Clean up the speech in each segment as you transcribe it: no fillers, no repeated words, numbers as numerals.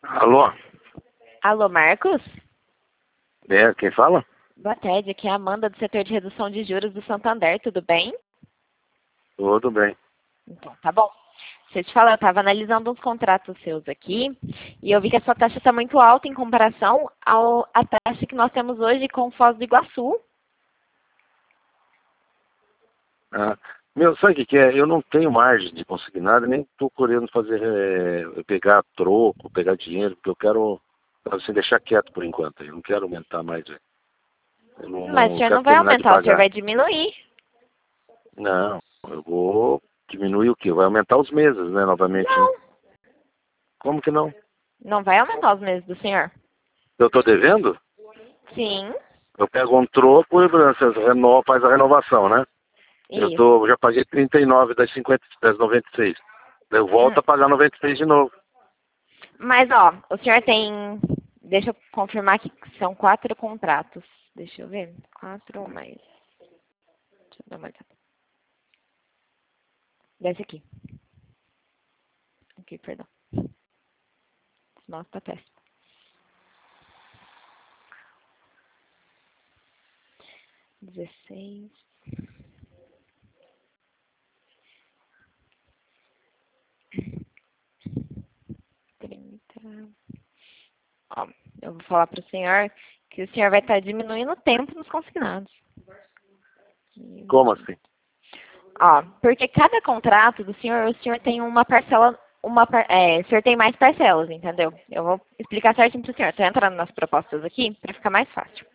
Alô? Alô, Marcos? É, quem fala? Boa tarde, aqui é a Amanda do setor de redução de juros do Santander, tudo bem? Tudo bem. Então, tá bom. Deixa eu te falar, eu estava analisando uns contratos seus aqui e eu vi que a sua taxa está muito alta em comparação à taxa que nós temos hoje com Foz do Iguaçu. Ah, sabe o que é? Eu não tenho margem de conseguir nada, nem estou querendo fazer, pegar troco, pegar dinheiro, porque eu quero, assim, deixar quieto por enquanto. Eu não quero aumentar mais, velho. Eu Mas o não senhor quero não vai terminar de aumentar, o senhor pagar. vai diminuir. Não, eu vou diminuir o quê? Vai aumentar os meses, né, novamente, né? Não, Como que não? não vai aumentar os meses do senhor. Eu estou devendo? Sim, Eu pego um troco e você faz a renovação, né? isso. Eu já paguei 39 das 96. Eu volto Hum. a pagar 96 de novo. Mas, ó, o senhor tem... Deixa eu confirmar que são 4 contratos. Deixa eu ver. 4 mais... Deixa eu dar uma olhada. Desce aqui. Aqui, perdão. Nossa, tá péssimo. 16. 30. Ó, eu vou falar para o senhor que o senhor vai estar diminuindo o tempo nos consignados. Como assim? Ó, porque cada contrato do senhor, o senhor tem uma parcela, o senhor tem mais parcelas, entendeu? Eu vou explicar certinho para o senhor. Estou entrando nas propostas aqui para ficar mais fácil.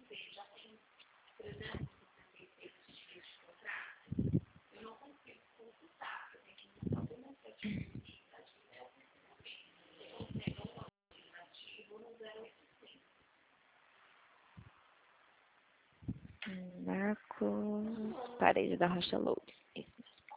Marcos, Parede da Rocha Lourdes. Isso.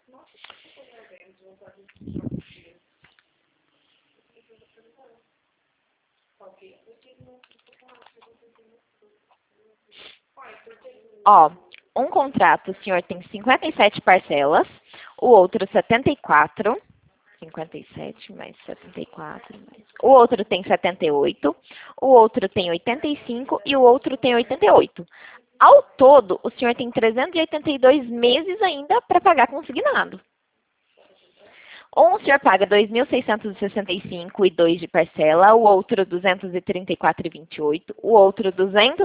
Ó, um contrato o senhor tem 57 parcelas, o outro 74. 57 mais 74 mais... O outro tem 78, o outro tem 85 e o outro tem 88. Ao todo, o senhor tem 382 meses ainda para pagar consignado. Ou o senhor paga 2.665,02 de parcela, o outro 234,28, o outro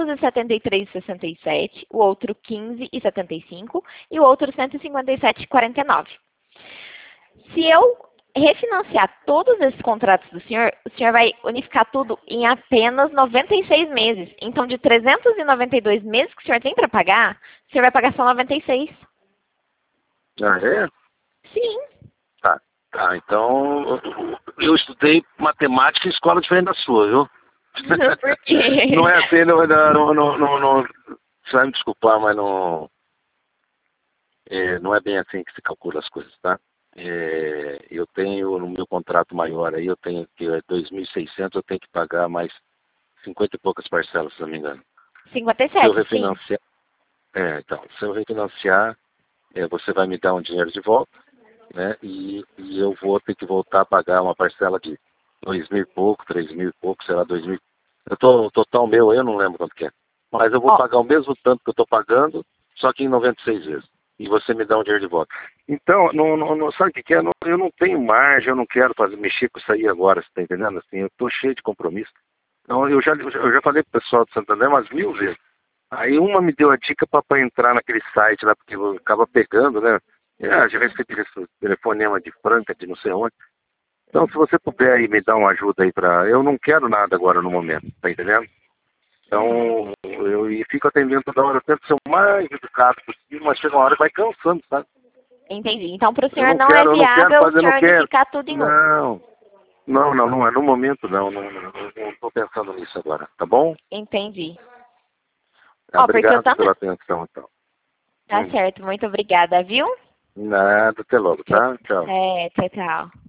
273,67, o outro 15,75 e o outro 157,49. Se eu refinanciar todos esses contratos do senhor, o senhor vai unificar tudo em apenas 96 meses. Então, de 392 meses que o senhor tem para pagar, o senhor vai pagar só 96. Ah, é? Sim. Tá, então eu estudei matemática em escola diferente da sua, viu? Por quê? Não é assim, você vai me desculpar, mas não é bem assim que se calcula as coisas, tá? Eu tenho, no meu contrato maior aí, eu tenho que 2.600, eu tenho que pagar mais 50 e poucas parcelas, se não me engano. Se eu 57, sim. refinanciar, então, se eu refinanciar, você vai me dar um dinheiro de volta, né? E eu vou ter que voltar a pagar uma parcela de 2.000 e pouco, 3.000 e pouco, sei lá, 2.000. O total meu aí eu não lembro quanto que é. Mas eu vou Ó, pagar o mesmo tanto que eu estou pagando, só que em 96 vezes. E você me dá um dinheiro de volta. Então, sabe o que é? Eu não tenho margem, eu não quero mexer com isso aí agora, você está entendendo? Assim, eu estou cheio de compromisso. Então, eu já falei pro pessoal do Santander umas 1000 vezes. Aí uma me deu a dica para entrar naquele site lá, porque eu acaba pegando, né? Já recebi esse telefonema de Franca, de não sei onde. Então, se você puder aí me dar uma ajuda aí para... Eu não quero nada agora no momento, tá entendendo? Então, eu fico atendendo toda hora. Eu tento ser o mais educado possível, mas chega uma hora que vai cansando, sabe? entendi. Então, para o Eu senhor não não é quero, eu não quero viável o fazer, eu não senhor quero. unificar tudo em um. Não é. No momento, não estou pensando nisso agora, tá bom? Entendi. Ah, Ó, porque eu obrigado também... pela atenção, então. Tá certo, muito obrigada, viu? Nada, até logo, Tchau, tá? Tchau. tchau, tchau.